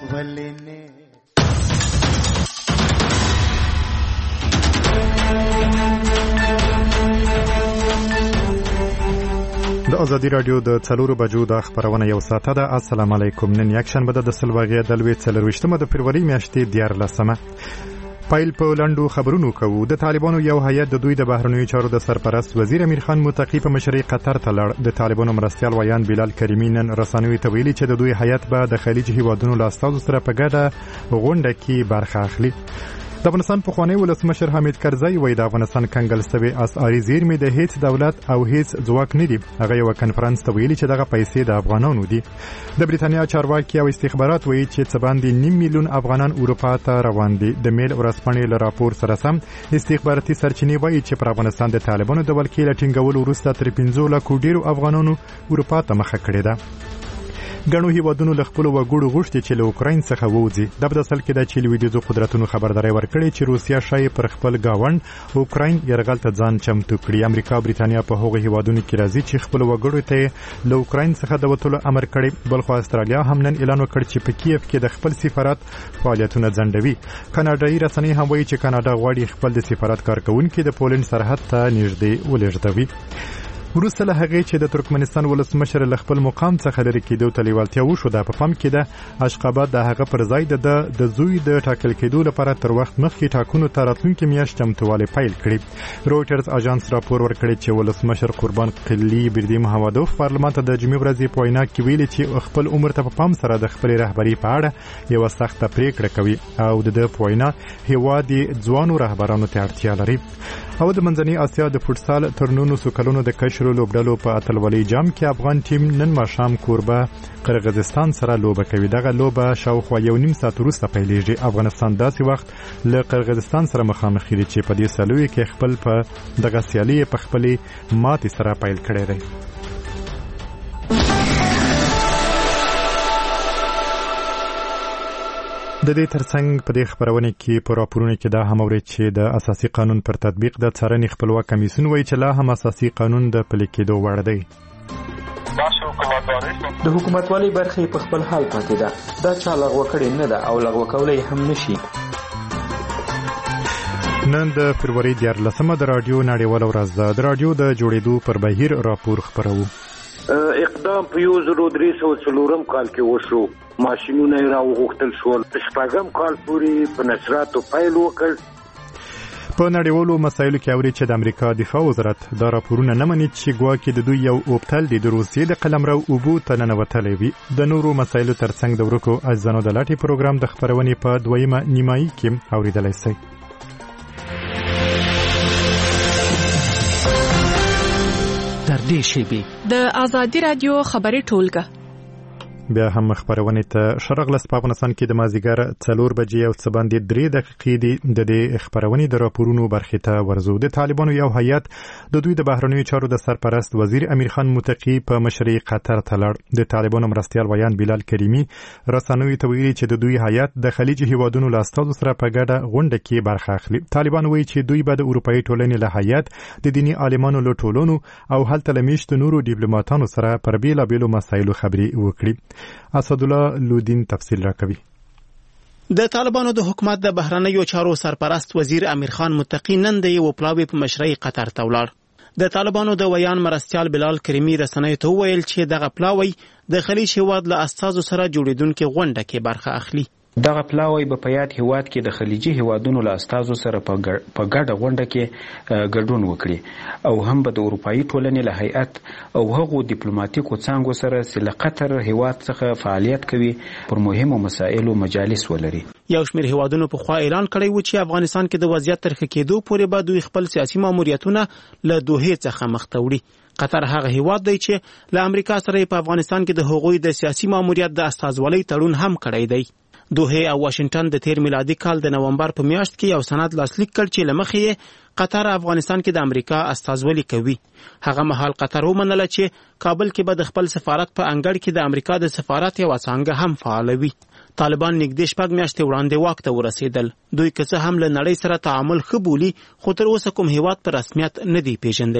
ولنه د ازادي رادیو د 4 بجو د خبرونه یو ساعته ده. السلام علیکم. نن یک شنبه د سلواغې د 24 د فروری میاشتې 14 پایل په لاندو خبرونو کوو. د طالبانو یو هیئت د دوی د بهرنیو چارو د سرپرست وزیر امیر خان متقی په مشرۍ قطر ته لاړ. د طالبانو مرستیال ویان بلال کریمی نن رسنیو ته ویلي چې د دوی هیئت به د خلیج هیوادونو له استازو سره په ګډه غونډه کې برخه اخلي. د افغانستان پخوانی ولسمشر حامد کرزی وایي د افغانستان کنګل سوي اسعاري زیرمې د هیڅ دولت او هیڅ ځواک نه دي. هغه یو کنفرانس ته ویلي چې دغه پیسې د افغانانو دي. د بریتانیا چارواکي او استخبارات وایي چې څه باندې 9 میلیون افغانان اروپا ته روان دي. د میل ورځپاڼې له راپور سره سم استخباراتي سرچینې وایي چې پر افغانستان د طالبانو د ولکې له ټینګولو وروسته تر 15 لکه ډیرو افغانانو اروپا ته مخه کړې ده. ګڼو هیوادونو له خپل وګړو غوښتي چې له اوکراین څخه ووځي. د بدسل کې د چې لویدیځو قدرتونو خبرداري ورکړي چې روسیا شای پر خپل گاوند اوکراین يرغل ته ځان چمتو کړي. امریکا او بریتانیا په هغه هیوادونو کې راځي چې خپل وګړو ته له اوکراین څخه د وټولو امر کړي. بلخو استرالیا هم نن اعلان وکړ چې په کیف کې د خپل سفارت فعالیتونه ځنډوي. کاناډایي رسنۍ هم وایي چې کاناډا غواړي خپل د سفارت کارکونکو د پولند سرحد ته نږدې ولېږدوي. وروسته له هغې چې د ترکمنستان ولسمشر له خپل مقام څخه لرې کېدو ته لیوالتیا وښوده، په پام کې ده اشقاباد د هغه پر ځای د زوی د ټاکل کېدو لپاره تر وخت مخکې ټاکنو ته راتلونکې میاشت چمتووالی پیل کړي. رویټرز اژانس راپور ورکړی چې ولسمشر قربان قلی بردي محمدوف پارلمان ته د جمعې ورځې په وینا کې ویلي چې خپل عمر ته په پام سره د خپل رهبري په اړه یو سخته پریکړه کوي او د په وینا هیواد ځوانو رهبرانو ته اړتیا لري. او د منځنۍ اسیا د فوټسال تر 19 کلونو د کشرو لوبډلو په اتلولۍ جام کې افغان ټیم نن ماښام کوربه قرغیزستان سره لوبه کوي. دغه لوبه شاوخوا 1.5 ساعت وروسته پیلېږي. افغانستان داسې وخت له قرغیزستان سره مخامخ دی چې په دې سالوي کې خپل په دغه سیالي په خپل ماتې سره پیل کړی دی. د دې ترڅنګ په دې خبرونه کې په راپورونو کې دا هم اوري چې د اساسي قانون پر تطبیق د څارنې خپلواک کمیسیون وایي چې لا هم اساسي قانون د پلي کېدو وړ دی. د حکومتوالي برخه په خپل حال پاتې ده. دا چا لغوه کړې نه ده او لغوه کولای هم نشي. نن د فروری 14 د رادیو نړیواله ورځ ده. د رادیو د جوړېدو پر بهیر راپور خبرو. اقدام په 1304 کال کې وشو. ماشینونه راوغښتل شول. شپږم کال پورې په نشراتو پیل وکړ. په نړیوالو مسایلو کې اوري چې د امریکا دفاع وزارت دا راپورونه نه مني چې ګواکې د دوی یو اوبتل د روسیې د قلمرو اوبو ته ننوتلی وي. د نورو مسایلو ترڅنګ د ورکو اجزانو د لاټې پروګرام د خبرونې په دویمه نیمایي کې اوریدلی شئ. در دې شیبې د ازادي رادیو خبري ټولګه بیا هم خبرونه ته شرغلس په افغانستان کې د مازیګر 4 بجې او څه باندې 3 دقیقې د دې خبرونه د راپورونو برخې ته ورزو. د طالبانو یو هیئت د دوی د بهرنیو چارو د سرپرست وزیر امیر خان متقی په مشرۍ قطر ته لاړ. د طالبانو مرستیال ویان بلال کریمی رسنیو ته ویلي چې د دوی هیئت د خلیج هیوادونو له استازو سره په ګډه غونډه کې برخه اخلي. طالبان وایي چې دوی به د اروپאי ټولنې له هیئت د دینی عالمانو له ټولونو او هلته له میشتو نورو ډیپلوماټانو سره پر بیلابیلو مسایلو خبرې وکړي. اسد الله لودین تفصیل راکوي. د طالبانو د حکومت د بهرنیو چارو سرپرست وزیر امیر خان متقی نن د یو پلاوی په مشرۍ قطر ته ولاړ. د طالبانو د ویان مرستیال بلال کریمی رسنیو ته وویل چې دغه پلاوی د خلیج هیواد له استازو سره جوړیدونکو غونډه کې برخه اخلي. دغه پلاوی په پیات هیواد کې د خلیجي هیوادونو له استازو سره په ګډه غونډه کې ګډون وکړي او هم به د اروپאי ټولنې له هیئت او هغو ډیپلوماټیکو څانګو سره چې له قطر هیواد څخه فعالیت کوي پر مهمو مسایلو مجالس ولري. یو شمېر هیوادونو په خوا اعلان کړی و چې افغانستان کې د وضعیت تر ښه کېدو پورې به دوی خپل سیاسي ماموریتونه له دوحې څخه مخ ته وړي. قطر هغه هیواد دی چې له امریکا سره په افغانستان کې د هغوی د سیاسي ماموریت د استازولۍ تړون هم کړی دی. دوحه او واشنگټن د تیر میلادي کال د نومبر په میاشت کې یو سند لاسلیک کړ چې لمخې قطر افغانستان کې د امریکا استازولي کوي. هغه مهال قطر ومنله چې کابل کې به د خپل سفارت په انګړ کې د امریکا د سفارت یو څنګه هم فعالوي. طالبان نږدې 6 میاشتې وړاندې واک ته ورسېدل. دوی که څه هم له نړۍ سره تعامل ښه بولي خو تر اوسه کوم هیواد په رسمیت نه دی پیژندلی.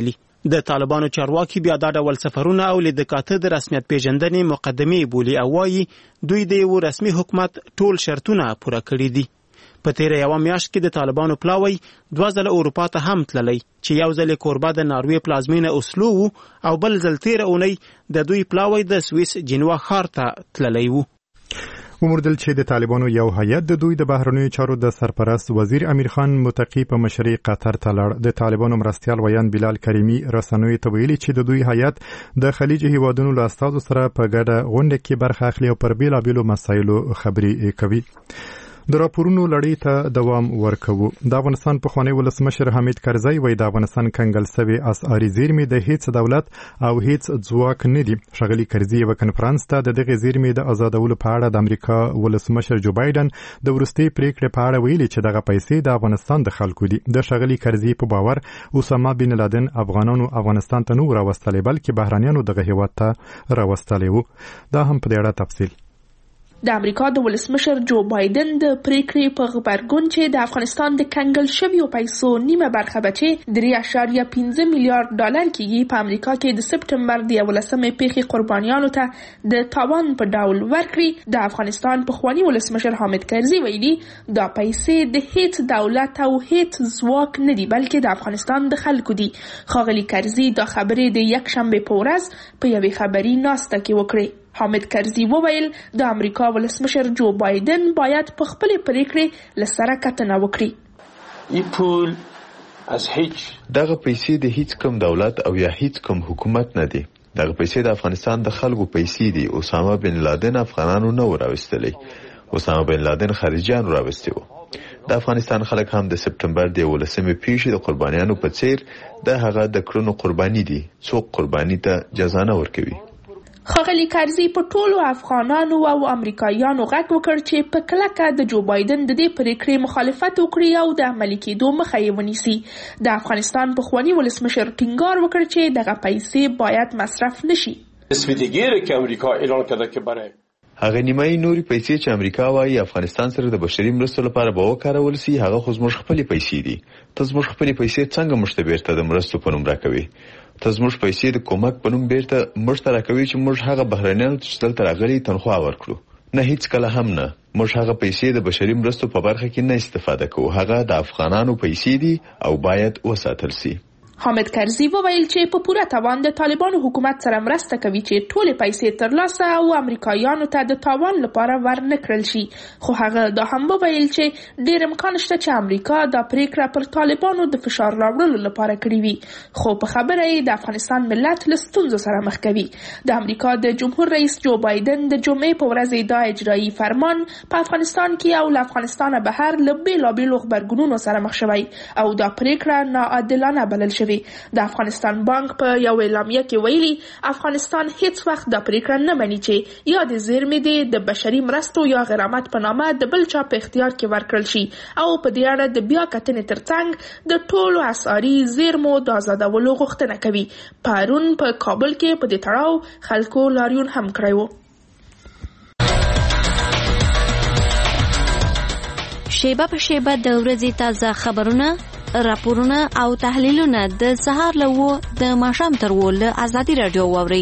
د طالبانو چارواکي بیا دا ډول سفرونه او لیدکاته د رسمیت پیژندنې مقدمې بولي او وایي دوی د یو رسمي حکومت ټول شرطونه پوره کړي دي. په تیره یوه میاشت کې د طالبانو پلاوی 2 ځله اروپا ته هم تللی چې یو ځل کوربه د ناروې پلازمینه اوسلو وو او بل ځل تیره اونۍ د دوی پلاوی د سویس جنوا ښار ته تللی وو. وموندل چې د طالبانو یو هیئت د دوی د بهرنیو چارو د سرپرست وزیر امیر خان متقی په مشرۍ قطر ته لاړ. د طالبانو مرستیال ویان بلال کریمی رسنیو ته ویلي چې د دوی هیئت د خلیج هیوادونو له استازو سره په ګډه غونډه کې برخه اخلي او پر بیلابیلو مسایلو خبرې کوي. د راپورونو لړۍ ته دوام ورکوو. د افغانستان پخوانی ولسمشر حامد کرزی وایي د افغانستان کنګل سوي اسعاري زیرمې د هیڅ دولت او هیڅ ځواک نه دي. ښاغلي کرزی یو کنفرانس ته د دغه زیرمې د آزادولو په اړه د امریکا ولسمشر جو بایدن د وروستي پریکړې په اړه ویلي چې دغه پیسې د افغانستان د خلکو دي. د ښاغلي کرزی په باور اسامه بن لادن افغانانو افغانستان ته نه راوستلې بلکې بهرانیانو دغه هیواد ته راوستلې وو. دا هم په دې اړه تفصیل. د امریکا د ولسمشر جو بایدن د پریکړې په غبرګون چې د افغانستان د کنګل شویو پیسو نیمه برخه بچي 3.15 میلیارډ ډالر کېږي په امریکا کې د سپټمبر د 11مې پیښې قربانیانو ته د تاوان په ډول ورکړي. د افغانستان پخوانی ولسمشر حامد کرزی ویلي دا پیسې د هیڅ دولت او هیڅ ځواک نه دي بلکې د افغانستان د خلکو دي. ښاغلي کرزی دا خبرې د یکشنبه په ورځ په یوې خبري ناسته کې وکړې. حامد کرزی وویل د امریکا ولسمشر جو بایدن باید په خپل پریکړې لسره کتنه وکړي. دغه پیسې د هیڅ کوم دولت او یا هیڅ کوم حکومت نه دي. دغه پیسې د افغانستان د خلکو پیسې دي. اسامه بن لادن افغانانو نه راوستلې. اسامه بن لادن خارجيان راوستي وو. د افغانستان خلک هم د سپټمبر د 11مې پیښې د قربانیانو په څیر د هغه د کړنو قرباني دي. څوک قرباني ته جزا نه ورکوي. ښاغلي کرزی په ټولو افغانانو او امریکایانو غږ وکړ چې په کلکه د جو بایدن د دې پریکړې مخالفت وکړي او د عملي کېدو مخه یې ونیسي. د افغانستان پخوانی ولسمشر ټینګار وکړ چې دغه پیسې باید مصرف نشي. هغه نیمایي نوري پیسې چې امریکا وايي افغانستان سره د بشري مرستو لپاره به وکارول شي هغه خو زموږ خپلې پیسې دي. ته زموږ خپلې پیسې څنګه موږ ته بیرته د مرستو په نوم راکوي؟ ته زموږ پیسې د کومک په نوم بیرته موږ ته راکوي چې موږ هغه بهرنیانو ته چې دلته راغلي تنخوا ورکړو؟ نه، هیڅ کله هم نه. موږ هغه پیسې د بشري مرستو په برخه کې نه استفاده کوو. هغه د افغانانو پیسې دي او باید وساتل شي. حامد کرزی وویل چې په پوره توان د طالبانو حکومت سره مرسته کوي چې ټولې پیسې ترلاسه او امریکایانو ته د تاوان لپاره ورنکړل شي. خو هغه دا هم وویل چې ډېر امکان شته چې امریکا دا پریکړه پر طالبانو د فشار راوړلو لپاره کړې وي. خو په خبره یې د افغانستان ملت له ستونزو سره مخ کوي. د امریکا د جمهور رئیس جو بایدن د جمعې په ورځ دا اجرایي فرمان په افغانستان کې او له افغانستانه بهر له بیلابیلو غبرګونونو سره مخ شوی او دا پریکړه ناعادلانه بلل شوې. د افغانستان بانک په یو اعلامیه کې ویلي افغانستان هیڅ وخت دا پریکړه نه مني چې یا د زیرمې د بشري مرستو یا غرامت په نامه د بل چا په اختیار کې ورکړل شي او په دې اړه د بیا کتنې ترڅنګ د ټولو اسعاري زیرمو د آزادولو غوښتنه کوي. پرون په کابل کې په دې تړاو خلکو لاریون هم کړی و. شیبه په شیبه د ورځې تازه خبرونه، راپورونه او تحلیلونه د سهار له 9 د ماښام تر 10 له آزادي رادیو واورئ.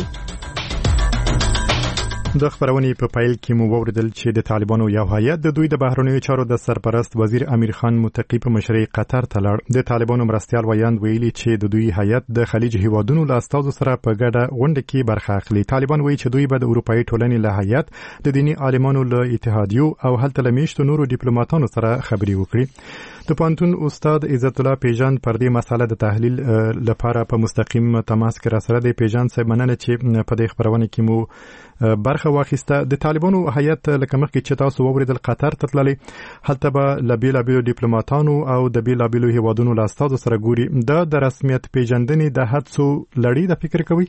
د خبرونې په پایل کې مو ووریدل چې د طالبانو یو هیئت د دوی د بهرنیو چارو د سرپرست وزیر امیر خان متقی په مشرۍ قطر ته لاړ. د طالبانو مرستیال ویان ویلي چې د دوی هیئت د خلیج هیوادونو له استازو سره په ګډه غونډه کې برخه اخلي. طالبان وایي چې دوی به د اروپאי ټولنې له هیئت، د دینی عالمانو له اتحادیو او هلته له میشتو نورو ډیپلوماټانو سره خبرې وکړي. د پانتون استاد عزت الله پیجان پر دې مسله د تحلیل لپاره په مستقیم تماس کې را سره دی. پیجان صاحب مننه چې په دې خبرونه کې مو برخه واخیسته. د طالبانو هیئت لکه مخکې چې تاسو ووریدل قطر ته تللی، هلته به له بیلابیلو ډیپلوماټانو او د بیلابیلو هیوادونو له استازو سره ګوري. دا د رسمیت پیژندنې د هڅو لړۍ د فکر کوي.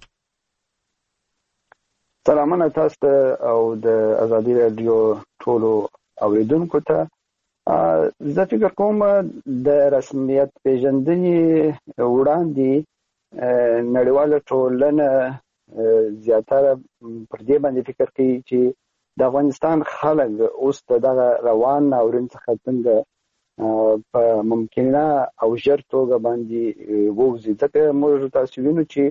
سلامونه تاسو ته او د ازادي رادیو ټولو اوریدونکو ته. زه فکر کوم د رسمیت پیژندنې وړاندې نړیواله ټولنه زیاتره پر دې باندې فکر کوي چې د افغانستان خلک اوس دغه روان ناورین څخه څنګه په ممکنه او ژر توګه باندې ووځي. ځکه موږ تاسو وینو چې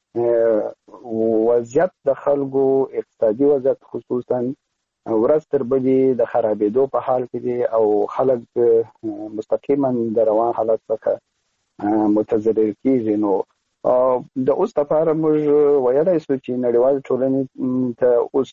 وضعیت د خلکو اقتصادي وضعیت خصوصا ورځ تر بلې د خرابېدو په حال کې دي او خلک مستقیما د روان حالت څخه متضرر کیږي. نو د اوس لپاره موږ ویلای شو چې نړیوال ټولنې ته اوس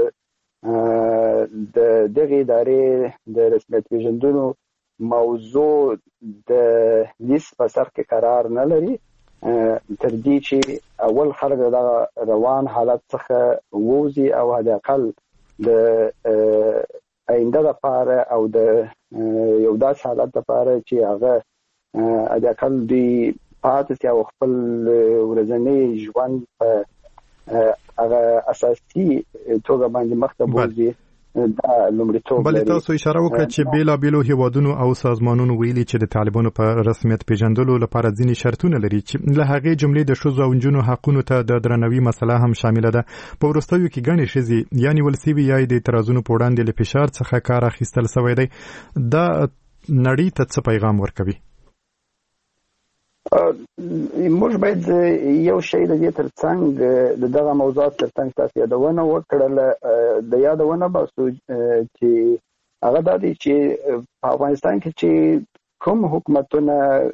د دغه ادارې د رسمیت پیژندلو موضوع د لیست په سر کې قرار نه لري تر دې چې اول خلک د روان حالت څخه ووځي او حد اقل د آینده لپاره او د یو داسې حالت لپاره چې هغه حد اقل دوی پاتې شي او خپل ورځنی ژوند په هغه اساسي توګه باندې مخته بوځي. بل تاسو اشاره وکړه چې بیلابیلو هیوادونو او سازمانونو ویلي چې د طالبانو په رسمیت پیژندلو لپاره ځینې شرطونه لري چې له هغې جملې د ښځو او نجونو حقونو ته د درناوي مسله هم شامله ده. په وروستیو کې ګڼې ښځې یا نیول سوي یا د اعتراضونو په وړاندې له فشار څخه کار اخیستل سوی دی. دا نړۍ ته څه پیغام ورکوي؟ موږ باید یو شی د دې ترڅنګ د دغه موضوعات ترڅنګ تاسو یادونه وکړله د یادونه باسو چې هغه د دې چې په افغانستان کې چې کوم حکومتونه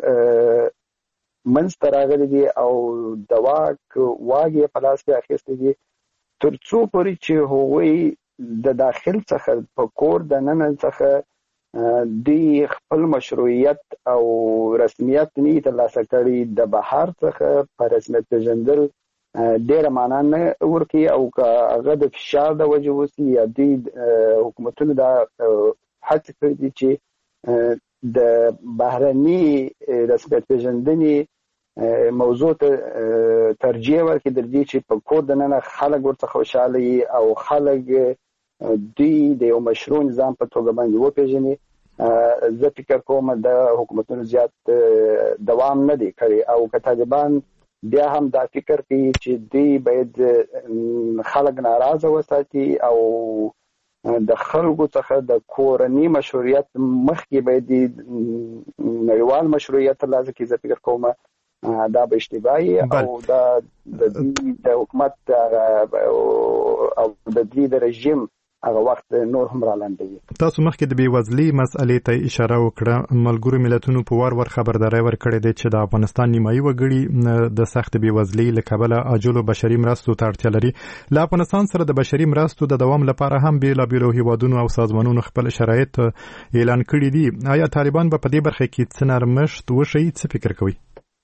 منځته راغلي دي او د واګې په لاس کې اخیستي دي تر څو پورې چې هغوی د داخل څخه په کور د ننه څخه دی خپل مشروعیت او رسمیت نه ترلاسه کړي د بهر څخه په رسمیت پیژندل ډېره معنا نه ورکوي او هغه د فشار د وجې وسي یا دوی حکومتونه دا هڅه کړې دي چې د بهرني رسمیت پیژندنې موضوع ته ترجیح ورکړي تر دې چې په کور دننه خلک ورڅخه خوشحاله وي او خلک دوی د یو مشروع نظام په توګه باندې وپېژني. زه فکر کوم د حکومتونو زیات دوام نه دی کړی او که طالبان بیا هم دا فکر کوي چې دوی باید خلک ناراضه وساتي او د خلکو څخه د کورني مشروعیت مخکې باید نړیوال مشروعیت ترلاسه کړي. زه فکر کوم دا به اشتباهي او دا د حکومت او د دوی د رژیم هغه وخت نور هم رالاندوي. تاسو مخکې د بېوزلۍ مسئلې ته اشاره وکړه. ملګرو ملتونو په وار خبرداری ورکړې ده چې د افغانستان نیمایي وګړي د سخت بېوزلۍ له کبله عاجلو بشري مرستو ته اړتیا لري. له افغانستان سره د بشري مرستو د دوام لپاره هم بیلابیلو هیوادونو او سازمانونو خپل شرایط اعلان کړي دي. آیا طالبان به په دې برخه کې څه نرمښت وښیي؟ څه فکر کوي؟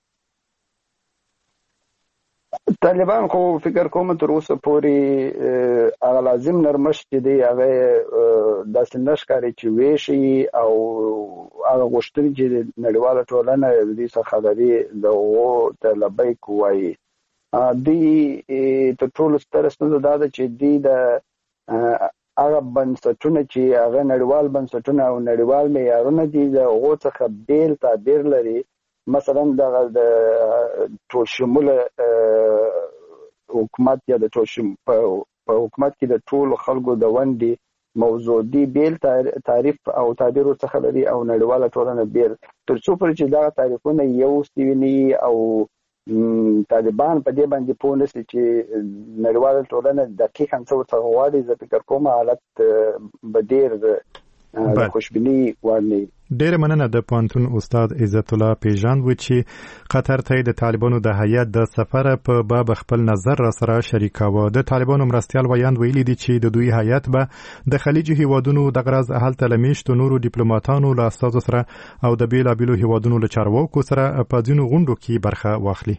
طالبان خو فکر کوم تر اوسه پورې هغه لازم نرمښت چې دی هغه داسې نه ښکاري چې ویشي او هغه غوښتنې چې نړیواله ټولنه دې څخه لري د هغو ته لبیک ووایي. دوی تر ټولو ستره ستونزه دا ده چې دوی د هغه بنسټونه چې هغه نړیوال بنسټونه او نړیوال معیارونه دي د هغو څخه بیل تعبیر لري. مثلا د ټول شموله حکومت یا د ټول په حکومت کې د ټول خلکو د ونډې موضوع دی بیل تعریف او تعبیر څخه لري او نړیواله ټولنه بیل. تر څو پورې چې دا تعریفونه یو سوي او طالبان په دې باندې پوه نشي چې نړیواله ټولنه دقیقاً څه ورته غواړي، زه فکر کوم حالت به ډېر خوشبیني وړ. ډېره مننه د پوهنتون استاد عزت الله پیژاند و چې قطر ته د طالبانو د هیات د سفر په باب خپل نظر را سره شریکاوه. د طالبانو مرستیال ویاند ویلي دي چې د دوی هیات به د خلیجي هیوادونو د غرض هلته له میشتو نورو ډیپلوماټانو له استازو سره او د بیلابیلو هیوادونو له چارواکو سره په ځینو غونډو کې برخه واخلي.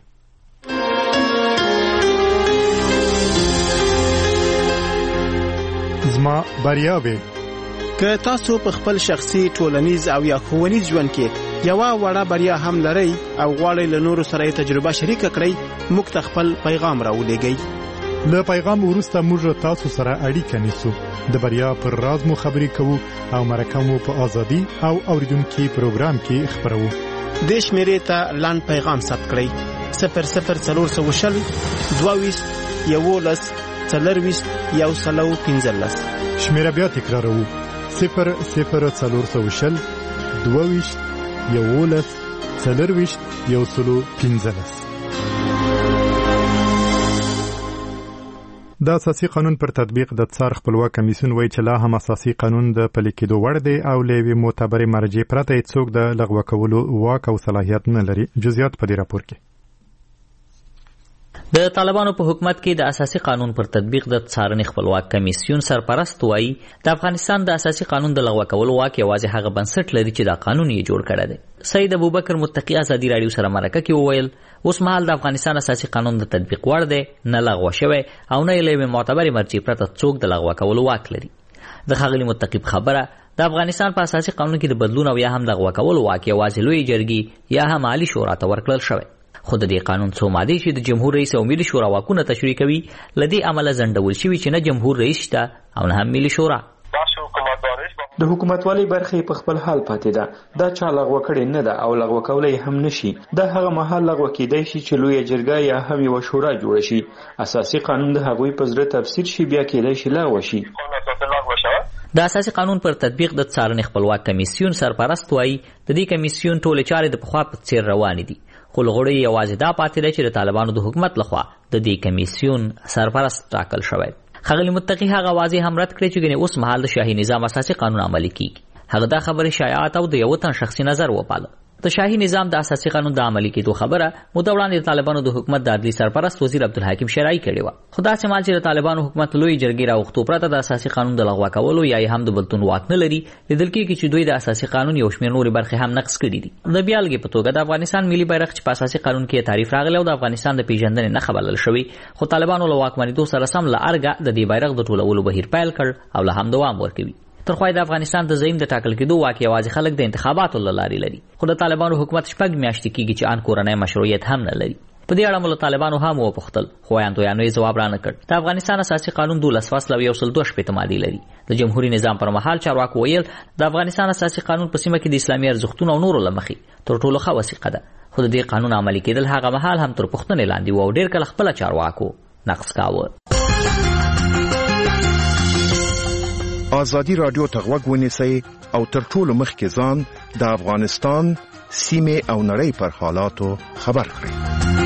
زما بریاوې که تاسو په خپل شخصي ټولنیز او یا ښوونیز ژوند کې یو وړه بریا هم لرئ او غواړئ له نورو سره تجربه شریک کړئ، موږ ته خپل پیغام راولېږئ. له پیغام وروسته موږ تاسو سره اړیکه نیسو، د بریا پر راز مو خبرې کوو او مرکه مو په ازادي او اوریدونکو پروګرام کې خبرو. د شمیرې ته لاند پیغام ثبت کړئ 00420 22 11 40 115. شمیره بیا تکراروو 00420 22 11 40 115. د اساسي قانون پر تطبیق د څار خپلواک کمیسیون وایي چې لا هم اساسي قانون د پلي کېدو وړ دی او له یوې معتبرې مرجع پرته هیڅوک د لغوه کولو واک او صلاحیت نه لري. جزئیات په دې راپور کې. د طالبانو په حکومت کې د اساسي قانون پر تطبیق د څارنې خپلواک کمیسیون سرپرست وایي د افغانستان د اساسي قانون د لغوه کولو واک یوازې هغه بنسټ لري چې دا قانون یې جوړ کړی دی. سید ابوبکر متقی ازادي راډیو سره مرکه کې وویل اوس مهال د افغانستان اساسي قانون د تطبیق وړ دی، نه لغوه شوی او نه یې له معتبرې مرجع پرته څوک د لغوه کولو واک لري. د ښاغلي متقی خبره د افغانستان په اساسي قانون کې د بدلون او یا هم لغوه کولو واک یوازې لوی جرګې یا هم عالی شورا ته ورکړل شوی. خو د دې قانون څو مادې چې د جمهور رئیس او ملي شورا واکونه تشریح کوي لدی عمله زندول شوی چې نه جمهور رئیس شته او نه هم ملي شورا. د حکومتوالي برخه په خپل حال پاتې ده، دا چا لغوه کړي نه ده او لغوه کولای هم نشي. دا هغه مهال لغوه کیدای شي چې لوی جرګه یا هم یو شورا جوړ شي، اساسي قانون د هغوی په زړه تفسیر شي، بیا کیدای شي لغوه شي. د اساسي قانون پر تطبیق د څارنې خپلواک کمیسیون سرپرست وایي د دې کمیسیون ټولې چارې د پخوا په څیر روانې دي، خو لغړی یوازې دا پاتې دی چې د طالبانو د حکومت لخوا د دې کمیسیون سرپرست ټاکل شوی. ښاغلي متقی هغه واضح هم رد کړی چې ګنې اوس مهال د شاهي نظام اساسي قانون عملي کیږي. هغه دا خبرې شایعات او د یو تن شخصي نظر وپاله. د شاهي نظام د اساسي قانون د عملي کېدو خبره موده وړاندې د طالبانو د حکومت د عدلي سرپرست وزیر عبدالحکیم شرعي کړې وه. خو داسې مهال چې د طالبانو حکومت لوی جرګې راوښتو پرته د اساسي قانون د لغوه کولو یا هم د بلتون واک نه لري، لیدل کېږي چې دوی د اساسي قانون یو شمېر نورې برخې هم نقض کړي دي. د بیالګې په توګه د افغانستان ملي بیرغ چې په اساسي قانون کې تعریف راغلی او د افغانستان د پیژندنې نښه بلل شوی، خو طالبانو له واکمنېدو سره سم له ارګه د دې بیرغ د ټولولو بهیر پیل کړ او لا هم دوام ورکوي. تر خو د افغانستان د زعیم د ټاکل کېدو واک یوازې خلک د انتخاباتو له لارې لري، خو د طالبانو حکومت 6 میاشتې کېږي چې ان کورنۍ مشروعیت هم نه لري. په دې اړه مو له طالبانو هم وپوښتل، خو ویاندویانو یې ځواب رانه کړ. د افغانستان اساسي قانون 12 فصل او 102 مادې لري. د جمهوریت نظام پر مهال چارواکو ویل د افغانستان اساسي قانون په سیمه کې د اسلامي ارزښتونو او نورو له مخې تر ټولو ښه وثیقه ده، خو د دې قانون عملي کېدل هغه مهال هم تر پوښتنې لاندې و او ډېر کله خپله چارواکو نقض کاوه. ازادي راډیو ته غوږ ونیسئ او تر ټولو مخکې ځان د افغانستان سیمې او نړۍ پر حالاتو خبر کړئ.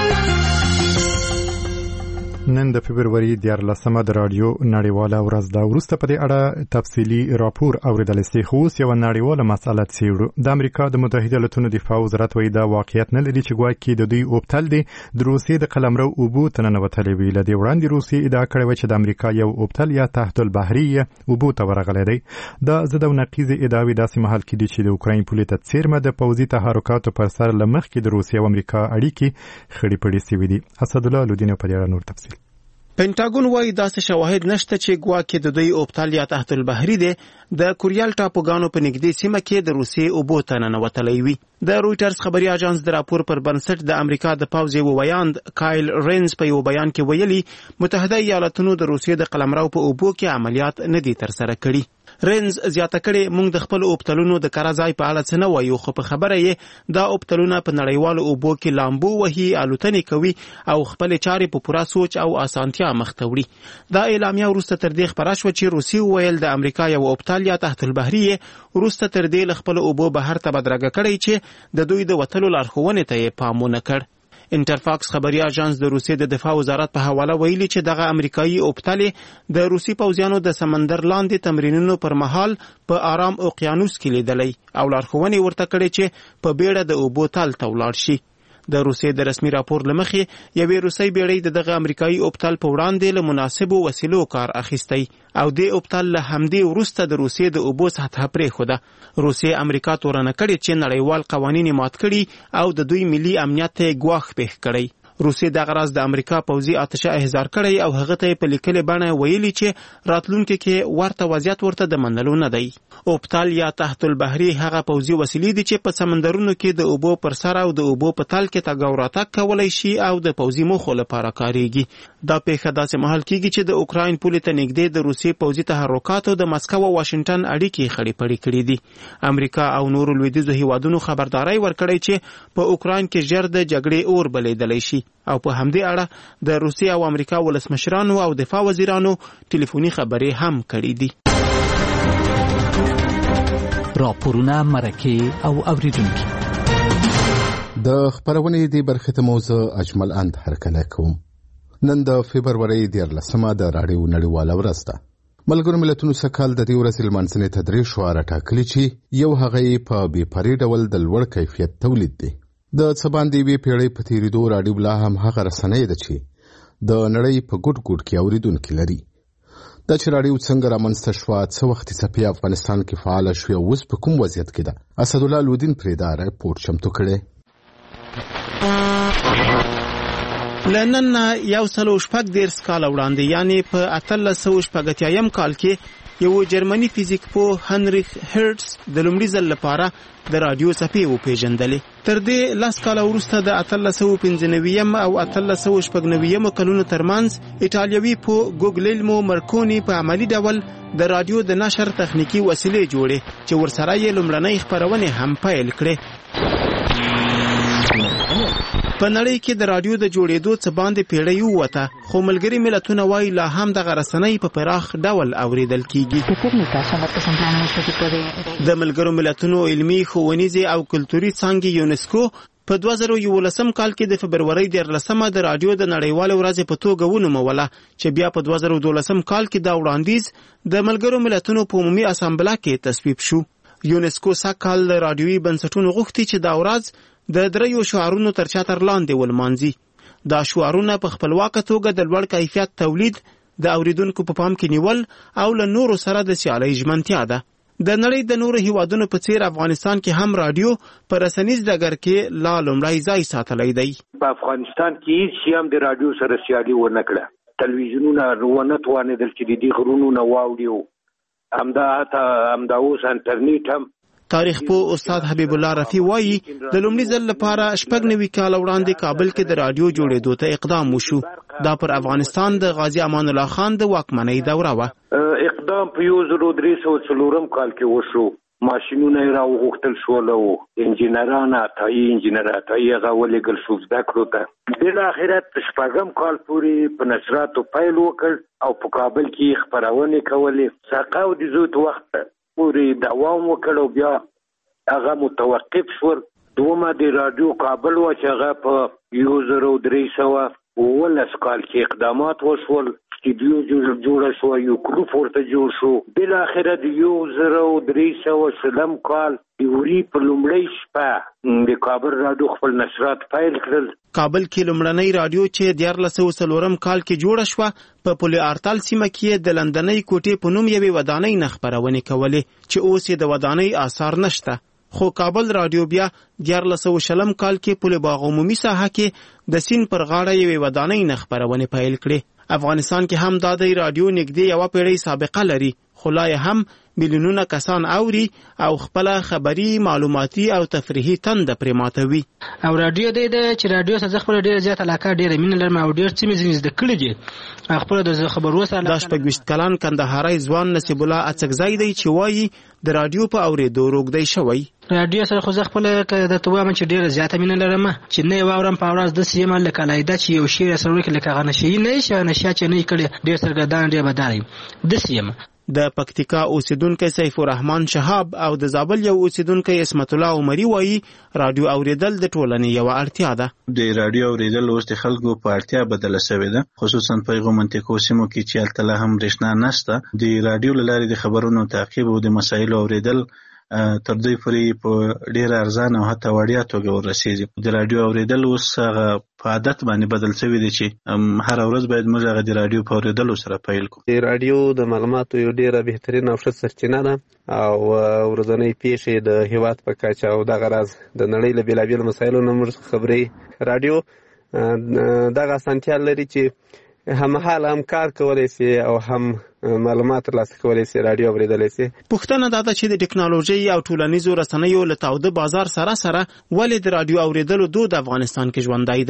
نن د فبرवरी 14 د رادیو نړیواله ورځ ده. وروسته په دې اړه تفصیلي راپور اوریدل شي، خو اوس یو نړیواله مسله څېړو. د امریکا د متحده ایالاتونو دفاع وزارت وایي دا واقعیت نه لري چې ګواکې د دوی اوبتل دی د روسیې د قلمرو اوبو ته ننوتلی وي. له دې وړاندې روسیې ادعا کړې وه چې د امریکا یو اوبتل یا تحت البحري اوبو ته ورغلی دی. دا ضد او نقیضې ادعاوې داسې مهال کې دي چې د اوکراین پولې ته څیرمه د پوځي تحرکاتو پر سر له مخکې د روسیې او امریکا اړیکې خړې پړې سوي دي. اسدالله لودین په دې اړه نور تفصیل. پینټاګون وايي داسې شواهد نشته چې ګواکې د دوی اوبتل یا تحت البحري دی د کوریال ټاپوګانو په نږدې سیمه کې د روسیې اوبو ته ننوتلی وي. د رویټرز خبري اژانس د راپور پر بنسټ د امریکا د پوځ یو ویاند کایل رینز په یو بیان کې ویلي متحده ایالاتونو د روسیې د قلمرو په اوبو کې عملیات نه دي ترسره کړي. رینز زیاته کړي موږ د خپل اوبتلونو د کار ځای په اړه څه نه وایو، خو په خبره یې دا اوبتلونه په نړیوالو اوبو کې لامبو وهي، الوتنې کوي او خپل چارې په پوره سوچ او اسانتیا مخ ته وړي. دا اعلامیه وروسته تر دې خبره شوه چې روسیې وویل د امریکا یو اوبتل یا تحت البحري وروسته تر دې له خپل اوبو بهر ته بدرګه کړی چې د دوی د وتلو لارښوونې ته یې پام ونه کړ. انټرفاکس خبري اژانس د روسیې د دفاع وزارت په حواله ویلي چې دغه امریکایي اوبتل د روسي پوځیانو د سمندر لاندې تمرینونو پر مهال په آرام اوقیانوس کې لیدلی او لارښوونې ورته کړې چې په بیړه د اوبو تل ته ولاړ شي. د روسیې د رسمي راپور لمخې یوې روسۍ بیړۍ د دغه امریکایي اوبتل په وړاندې له مناسبو وسیلو کار اخیستی او د اوبتل له همدې وروسته د روسیې د اوبو سطحه پرېښوده. روسیې امریکا تورنه کړې چې نړیوال قوانین مات کړي او د دوی ملي امنیت ته ګواښ پېښ کړی. روسیې دغه راز د امریکا پوځي آتشه احضار کړی او هغه ته په لیکلې بڼه ویلي چې راتلونکي کې ورته وضعیت ورته د منلو نه دی. اوبتل یا تحت البحري هغه پوځي وسیلې دي چې په سمندرونو کې د اوبو پر سر او د اوبو په تل کې تګ او راتګ کولی شي او د پوځي موخو لپاره کاریږي. دا پیښه داسې مهال کېږي چې د اوکراین پولې ته نږدې د روسیې پوځي تحرکاتو د مسکو او واشنګټن اړیکې خړې پړې کړې دي. امریکا او نورو لویدیځو هیوادونو خبرداري ورکړې چې په اوکراین کې ژر د جګړې اور بلیدلی شي او په همدې اړه د روسیې او امریکا ولسمشرانو او دفاع وزیرانو ټلیفوني خبرې هم کړې دي. راپورونه، مرکې او اوریدونکي. د خبرونې دی برخه ته موضوع اجمل اند هرکله کوم. نن د فبرवरी 14 د راډیو نړیواله ورځ ده. ملګرو ملتونو سکهال د دې ورځې لمانځنې ته 3 شعار ټاکلي چې یو هغه په بې پرې ډول د لوړ کیفیت تولید دی. د څه باندې وی پیړۍ په تیریدو راډیو لا هم هغه رسنۍ ده چې د نړۍ په ګډ ګډ کې اوریدونکي لري. دا چې راډیو څنګه رامنځته شوه، څه وخت څپې افغانستان کې فعاله شوه، اوس په کوم وضعیت کې ده، اسدالله لودین پرېدا رپورټ چمتو کړی. لنن 114 کال وړاندې یعنی په 1880 کال کې یو جرمني فزیک پوه هنریخ هرټز د لومړي ځل لپاره د رادیو څپې وپېژندلې. تر دې 10 کال وروسته د 1895 او 1896 کلونو ترمنځ ایټالوي پوه ګوګلیلمو مرکونی په عملی ډول د رادیو د نشر تخنیکی وسیلې جوړې چې ورسره یې لومړنۍ خبرونه هم پیل کړې. په نړۍ کې د رادیو د جوړېدو څه باندې پیړۍ ووته، خو ملګري ملتونه وایي لا هم دغه رسنۍ په پراخ ډول اوریدل کیږي. د ملګرو ملتونو علمي، ښوونیزې او کلتوري څانګې یونسکو په 2011 کال کې د فبرवरी 14 د رادیو د نړیوالې ورځې په توګه ونوموله چې بیا په 2012 کال کې دا وړاندیز د ملګرو ملتونو په عمومي اسامبله کې تصویب شو. یونسکو سکهال د رادیوي بنسټونو غوښتي چې دا ورځ د 3 شعارونو تر چتر لاندې ولمانځي. دا شعارونه په خپلواکه توګه د لوړ کیفیت تولید، د اوریدونکو په پام کې نیول او له نورو سره د سیالۍ ژمنتیا ده. د نړۍ د نورو هیوادونو په څیر افغانستان کې هم رادیو په رسنیز ډګر کې لا لومړی ځای ساتلی دی. په افغانستان کې هیڅ هم د رادیو سره سیالي ونه کړه. تلویزیونونه ونه توانېدل چې د دې غرونو نه واوړي. همدا اوس انټرنیټ هم. تاریخ پوه استاد حبیب الله رفیع وایي د لومړي ځل لپاره 96 کال وړاندې کابل کې د رادیو جوړېدو ته اقدام وشو. دا پر افغانستان د غازی امان الله خان د واکمنۍ دوره وه. اقدام په 1304 کال کې وشو. ماشینونه یې راوغوښتل شول او انجینران عطایي هغه ولېږل شو زده کړو ته. بالاخره 6 کال پورې په نشراتو پیل وکړ او په کابل کې خپرونې کولې. ساقه د زوت وخت پورې دوام وکړ او بیا هغه متوقف شول. دومره د رادیو کابل و چې هغه په 1319 کال کې اقدامات وشول. استودیو جوړه شو، یو ګروپ ورته جوړ شو. بالاخره د 1320 کال د وری په لومړۍ شپه د کابل رادیو خپل نشرات پیل کړل. کابل کې لومړنۍ رادیو چې 1404 کال کې جوړه شوه په پل آرتال سیمه کې د لندنۍ کوټې په نوم یوې ودانۍ نه خپرونې کولې چې اوس یې د ودانۍ آثار نشته. خو کابل رادیو بیا 1420 کال کې پل باغ عمومي ساحه کې د سین پر غاړه یوې ودانۍ نه خپرونې پیل کړې. افغانستان کې هم دا د رادیو نږدې یوه پیړۍ سابقه لري، خو لا هم میلیونونه کسان اوري او خپل خبري، معلوماتي او تفریحي تنده پرې ماتوي. او رادیو دی چې رادیو سره خپل ډیره زیات علاقه، ډیره مینه لرم او ډیر څه مې زده کړی دي. خپل د خبرو سره دا 20 کلن کندهاري ځوان نصیب الله اڅکزی دی چې وایي د رادیو په اورېدو روږدی شوی. رادیو سره خو خپل د توام چې ډیره زیاته مینه لرم چې نه واورم په ورځ د سیمه لکه لایدا چې یو شی سره وکړي لکه غنشي نه شي چې نه کړي ډیر سرګردان ډیر بداري د سیمه. د پکتیکا اوسیدونکو سیف الرحمن شهاب او د زابل یو اوسیدونکو اسمت الله عمری وایي رادیو اوریدل د ټولنې یو اړتیا ده. د رادیو اوریدل اوس د خلکو په اړتیا بدله شوې ده، خصوصا په هغو منطقو سیمو کې چې هلته هم برېښنا نشته. د رادیو له لارې د خبرونو تعقیب او د مسایلو اوریدل تر دوی پورې په ډېره ارزانه او حتی وړیا توګه ورسېږي. د رادیو اوریدل اوس هغه په عادت باندې بدل شوی دی چې هر ورځ باید موږ هغه د رادیو په اوریدلو سره پیل کړو. د رادیو د معلوماتو یو ډېره بهترین او ښه سرچینه ده او ورځنۍ پیښې د هېواد په کچه او دغه راز د نړۍ له بېلابېلو مسایلو نه موږ خبرې. رادیو دغه اسانتیا لري چې هممهاله هم کار کولی شي او هم معلومات ترلاسه کولی شي، رادیو اورېدلی شي. پوښتنه دا ده چې د ټکنالوژۍ او ټولنیزو رسنیو له تاوده بازار سره ولې د رادیو اورېدلو دود افغانستان کې ژوندی دی؟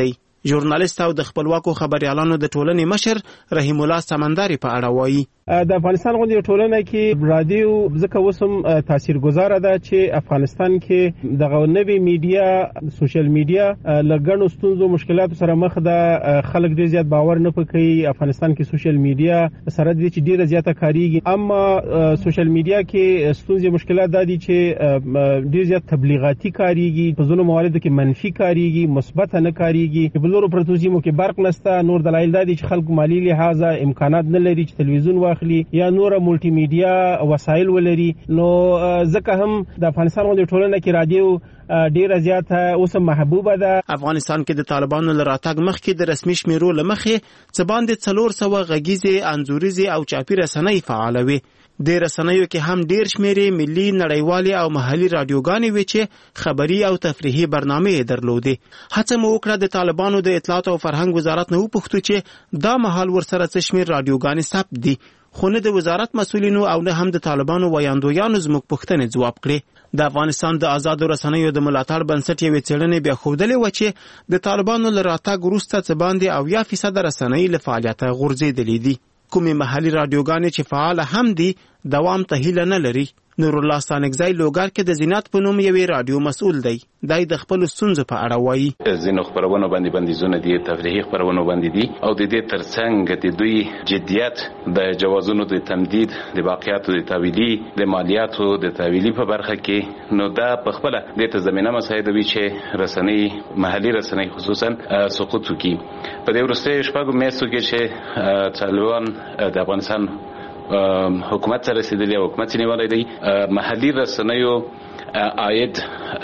ژورنالیست او د خپلواکو خبريالانو د ټولنې مشر رحیم الله سمندري په اړه وایي. د افغانستان غونډې ټولنه کې رادیو ځکه وسم تاثیرګذار ده چې افغانستان کې د نوې میډیا سوشل میډیا لګڼو ستونزو مشکلاتو سره مخ ده. خلک ډیر زیات باور نه پکې افغانستان کې سوشل میډیا سره د چې ډیره زیاته کاریږي، اما سوشل میډیا کې ستونزې مشکلات د دي چې ډیر زیات تبلیغاتي کاریږي، په ځینو مواردو کې منفي کاریږي، مثبت نه کاریږي. په نورو پروتوزیمو کې برق نشته. نور دلایل د دي چې خلک مالی لحاظه امکانات نه لري چې تلویزیون واخلي یا نور مولټي میډیا وسایل ولري. نو ځکه هم د افغانستان غونډې ټولنه کې رادیو ډیره زیاته اوس محبوبه ده. افغانستان کې د طالبانو لراتګ مخکې د رسمي شمیرو لمخې څه باندې 400 غږیزې، انځوریزې او چاپی رسنۍ فعال وي. د رسنیو کې هم ډیر شمیرې ملي، نړیوالې او محلي رادیوګانې وي چې خبري او تفریحي برنامې درلودې. هڅه مو وکړه د طالبانو د اطلاعات او فرهنګ وزارت نه وپوښتو چې دا مهال ورسره څه شمیر رادیوګانې ثبت دي، خو نه د وزارت مسؤلینو او نه هم د طالبانو ویاندویانو زموږ پوښتنې ځواب کړي. د افغانستان د آزادو رسنیو د ملاتړ بنسټ یوې څېړنې بیا ښودلې وه چې د طالبانو له راتګ وروسته څه باندې 80% رسنۍ له فعالیته غورځېدلې دي. کومې محلي رادیوګانې چې فعاله هم دي دوام ته هیله نه لري. نور الله ستانکزی لوګر کې د زینات په نوم یوې رادیو مسؤل دی. دای د خپل ستونزو په اړه وایي. زینو خبرونه باندې بندیزونه دي، تفریحي خبرونه باندې دي، او د دې ترڅنګ د دوی جدیت د جوازونو د تمدید، د باقیاتو د تحویلي، د مالیاتو د تحویلي په برخه کې، نو دا په خپل د ته زمينه مساعده وي چې رسنۍ، محلي رسنۍ خصوصا سقوط وکړي. په دې ورسته شپږ میاشتو کې چې طالبان د افغانستان حکومت سره رسیدلی او حکومت نیولای دی، محلي رسنیو عاید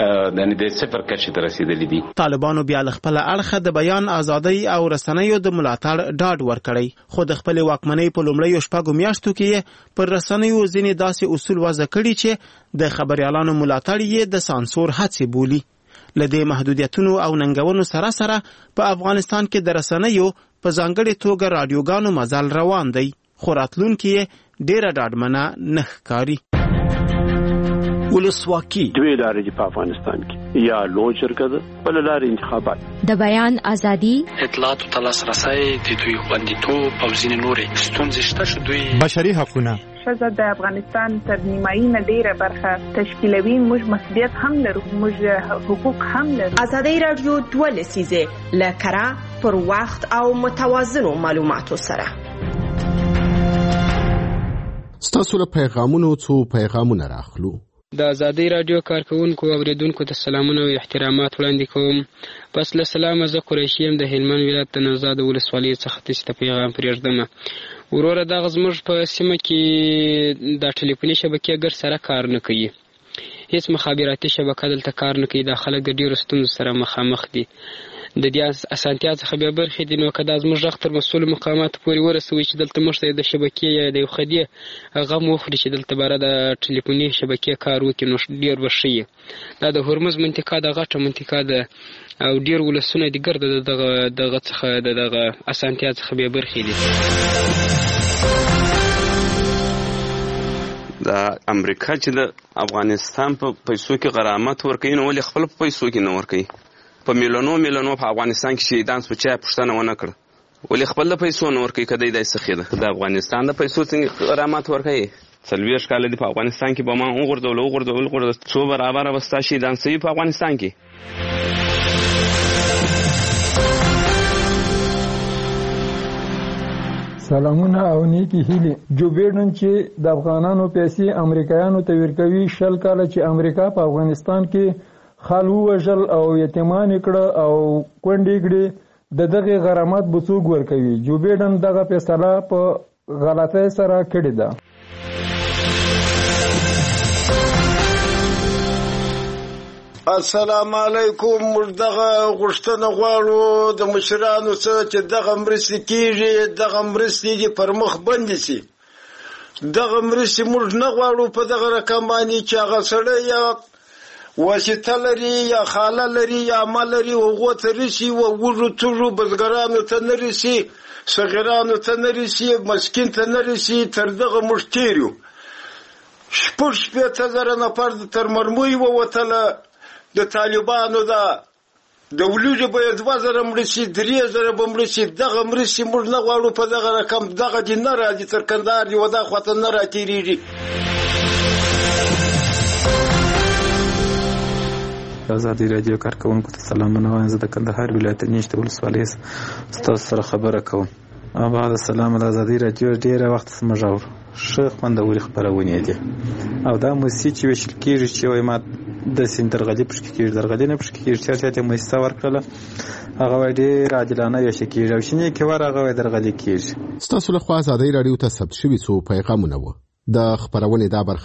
د صفر کچې ته رسیدلی دي. طالبانو بیا له خپل اړخه د بیان ازادۍ او رسنیو د ملاتړ ډاډ ورکړی، خو د خپل واکمنۍ په لومړیو شپږو میاشتو کې پر رسنیو ځینې داسې اصول وضع کړي چې د خبريالانو ملاتړ یې د سانسور هڅې بولي. لدې محدودیتونو او ننګونو سره سره په افغانستان کې د رسنیو په ځانګړې توګه رادیوګانو مزل روان دی، خو راتلونکي یې ډیره ډاډمنه نه ښکاري. ولسواکي دوی لارې دي په افغانستان کې، یا لوی جرګه ده، بل لارې انتخابات. د بیان ازادي، اطلاعات او لاسرسي د دوی خوندیتوب او ځینې نورې ستونزې شته چې دوی بشري حقونه ښځه د افغانستان تر نیمایي نه ډیره برخه تشکیلوي. موږ مسؤلیت هم لرو، موږ حقوق هم لرو. ازادي رادیو 2 لسیزه لکرا پر وخت او متوازنو معلوماتو سره. ستاسو له پیغامونو څو پیغامونه راخلو. د ازادي رادیو کارکونکو او اوریدونکو ته سلامونه او احترامات وړاندې کوم. پس له سلامه زه قریشی یم د هلمند ولایت د نوزاد ولسوالۍ څخه تاسو ته پیغام پرېږدم. وروره دغه زموږ په سیمه کې د ټلیفوني شبکې ګر سره کار نه کوي، هیڅ مخابراتي شبکه دلته کار نه کوي. دا خلک د ډیرو ستونزو سره مخامخ دي. د دې اسانتیا څخه به برخې دي، نو که دا زموږ غږ تر مسؤل مقاماتو پورې ورسوي چې دلته موږ ته د شبکې یا د یو خدي غم وخوري چې دلته باره د ټلیفوني شبکې کار وکړي، نو ډیر به ښه وي. دا د هرمز منطقه د غټه منطقه ده او ډیر ولسونه دي ګرده دغه څخه دغه اسانتیا څخه به برخې دي. د امریکا چې د افغانستان په پیسو کې غرامت ورکوي، نو ولې خپل په پیسو کې نه ورکوي؟ په میلیونو په افغانستان کې شهیدان سو چا پښتنه ونه کړ، ولې خپل د پیسو نه ورکوي؟ کدی دای سخی ده د افغانستان د پیسو څنګه غرامت ورکوي؟ 40 کال دی په افغانستان کې به ما وګرځول څو برابر وستا شهیدان سوي په افغانستان کې. سلامونه او نیکی هیلې. جو بیډن چې د افغانانو پیسې امریکایانو ته ورکوي، 20 کال چې امریکا په افغانستان کې خالو وژل او یتیمان کړه او کونډې کړې، دغه غرامت به څوک ورکوي؟ جو بیډن دغه فیصله په غلطۍ سره کړې ده. السلام علیکم. موږ دغه غوښتنه غواړو د مشرانو څخه چې دغه مرستې کېږي، دغه مرستې دې پر مخ بندې شي. دغه مرستې موږ نه غواړو په دغه رقم باندې چې هغه سړی یا واسطه لري یا خاله لري یا عمل لري هغو ته رسي، وږو تږو بزګرانو ته نه رسي، صغیرانو ته نه رسي، مسکین ته نه رسي. تر دغه موږ تېر یو. 6-8 زره نفر تر مرمۍ ووتله د طالبانو د د ولیجو به 2000 مړه شي 3000 به مړه شي دغه مرستې موږ نه غواړو په دغه رقم دغه دې نه راځي تر کندهار دی ودا خواته نه راتېرېږي. ازادي رادیو کارکونکو ته سلامونه وایم. زه د کندهار ولایت نیشته ولسوالۍ ستاسو سره خبره کوم. بعد السلام د ازادي رادیو ډېره وخت زموږ اورو ښه خوندورې خپرونې دي او دا موسسې چې ویشل کېږي چې وایي ما داسې درغلي پکې کېږي درغلي نه پکې کېږي چا ته موسسه ورکړله هغه وایي ډېر عادلانه ویشل کېږي او شینې کې ور هغه وایي درغلي کېږي. ستاسو لخوا ازادي رادیو ته ثبت شوي څو پیغامونه وو. د خپرونې دا برخه